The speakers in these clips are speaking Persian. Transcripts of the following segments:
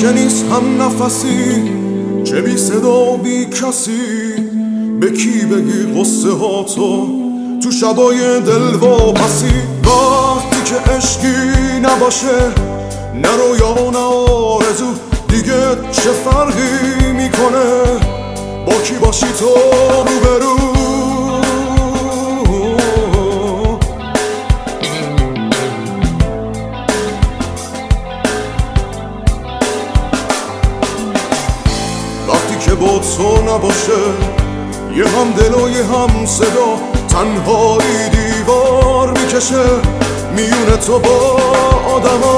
که نیست هم نفسی، چه بی صدا و بی کسی. به کی بگی قصه ها تو شبای دل واپسی؟ وقتی که عشقی نباشه، نه رویا نه آرزو، دیگه چه فرقی میکنه با کی باشی تو روبرو؟ وقتی که با تو نباشه، یه هم دل و یه هم صدا، تنهایی دیوار میکشه میونه تو با آدما.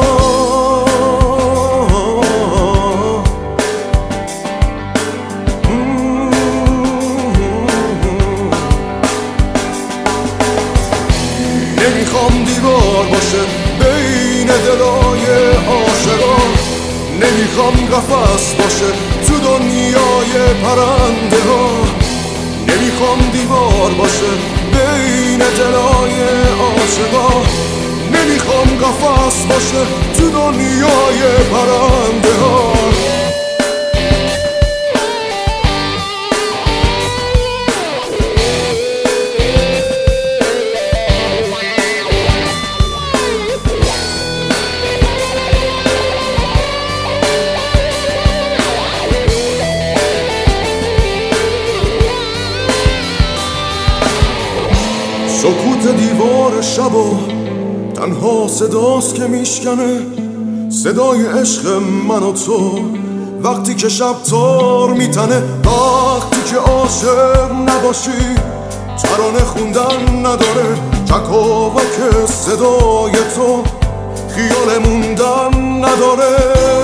نمیخوام دیوار باشه بین دلای عاشقا، نمیخوام قفس باشه تو دنیای پرنده ها. نمیخوام دیوار باشه بین دلای عاشقا، نمیخوام قفس باشه تو دنیای پرنده ها. سکوت دیوار شب و تنها صداست که میشکنه، صدای عشق من و تو وقتی که شب تار میتنه. وقتی که عاشق نباشی، ترانه خوندن نداره، تکاوک صدای تو خیال موندن نداره.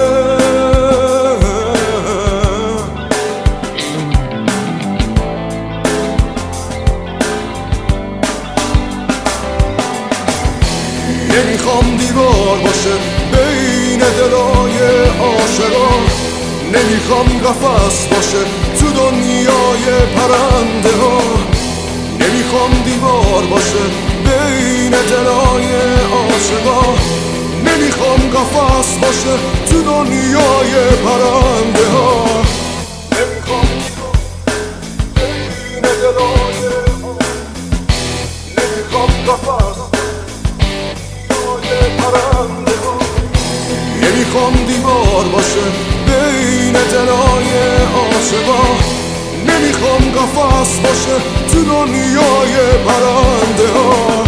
نمیخوام دیوار باشه بین دلای عاشقا، نمیخوام قفس باشه تو دنیای پرنده ها. نمیخوام دیوار باشه بین دلای عاشقا، نمیخوام قفس باشه تو دنیای پرنده ها. نمیخوام بین دلای نمیخوام قفس. نمیخوام دیوار باشه بین دلای عاشقا، نمیخوام قفس باشه تو دنیای پرنده ها.